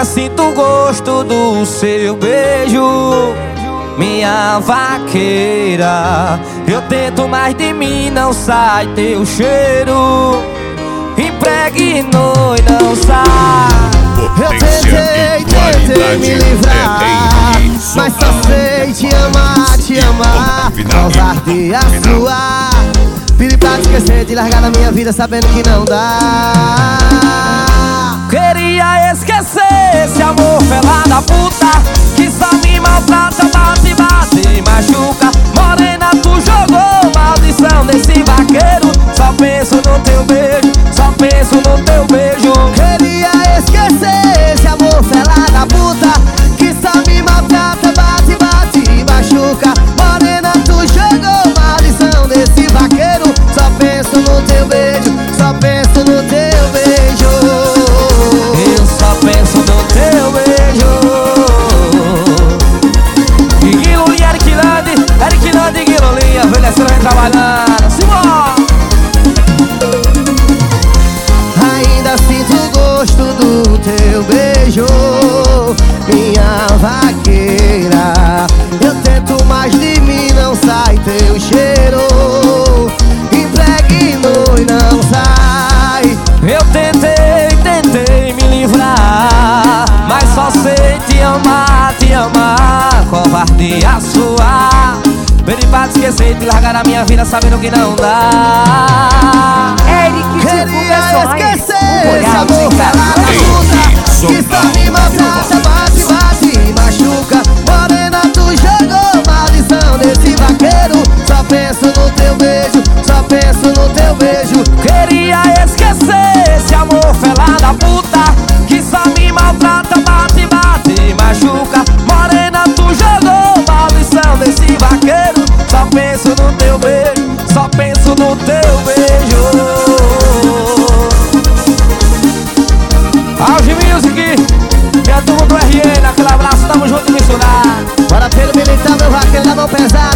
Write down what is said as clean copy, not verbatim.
sinto o gosto do seu beijo, minha vaqueira. Eu tento, mas de mim não sai teu cheiro. Impregnou e não sai. Eu tentei me livrar, mas só sei te amar. Covardia sua. Pedi pra te esquecer, de largar na minha vida sabendo que não dá. Queria esquecer esse amor fela da puta, que só me maltrata, bate e machuca. Morena, tu jogou maldição nesse vaqueiro. Só penso no teu beijo, só penso no teu beijo. Queria esquecer esse amor fela da puta, que só me maltrata, bate e machuca. Morena, tu jogou maldição nesse vaqueiro. Só penso no teu beijo, só penso no teu beijo. Eu só penso no teu beijo. E Guilulinha, Eric Lande e Guilulinha, velha cena vem trabalhando. Simão! Ainda sinto o gosto do teu beijo, minha vaqueira. Eu tento, mas de mim não sai teu cheiro. Impregnou e não sai. Eu tentei me livrar, mas só sei te amar. Covardia sua. Pedi pra te esquecer e te largar na minha vida sabendo que não dá. Queria esquecer esse amor fela da puta, que só me maltrata, bate e machuca. Morena, tu jogou maldição nesse vaqueiro. Só penso no teu beijo, só penso no teu beijo. Queria esquecer esse amor fela da puta, que só me maltrata, bate e machuca. Morena, tu jogou maldição nesse vaqueiro. Só penso no teu beijo, só penso no teu beijo. Auge Music, minha turma do RN, aquele abraço, tamo junto e misturado. Bora pelo militar, meu vaqueiro da mão pesada.